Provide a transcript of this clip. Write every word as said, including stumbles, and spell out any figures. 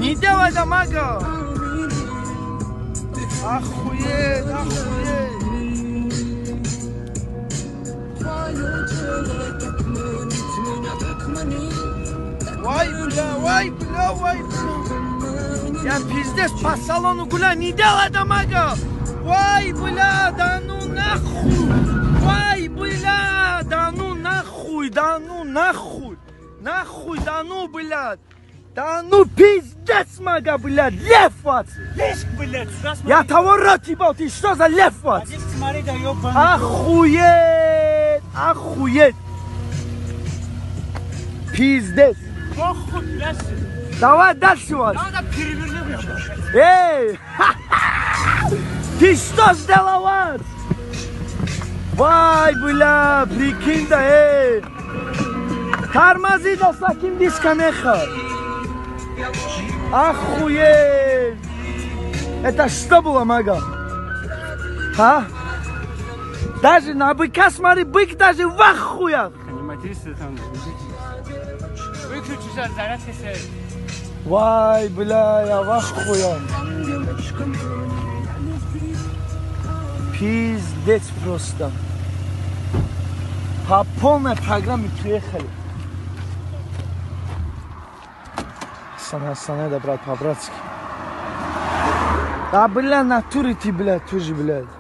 Не делай дамага. Охуеть, охуеть. Вай, бля, вай, бля, вай, бля. Я пиздец по салону гуляю, не делай дамага. Вай, бля, да ну нахуй. Вай, бля, да ну нахуй, да ну нахуй. Нахуй, да ну, блядь. Да ну пиздец, мага, блядь, лев, вот. Лешк, блядь, Я того рот ебал, ты что за лев, вот? Смотри, да ёбаный. Охуеть, охуеть. Пиздец. Похуй, блядь. Давай дальше, вот. Надо перевернуть. Эй, ты что сделал, вот? Вай, бля, прикинь, да, эй. Тормози, да, с таким дисконеха. Охуеть. Это что было, мага? А? Даже на быка смотри, бык даже в охуях. Не матерись, там. Выключи сейчас, заряд если. Вай, бля, я в охуях. Пиздец просто. По полной программе приехали. Сана, сана, да, брат, по-братски. Да, бля, натуре ты, блядь, тоже, блядь.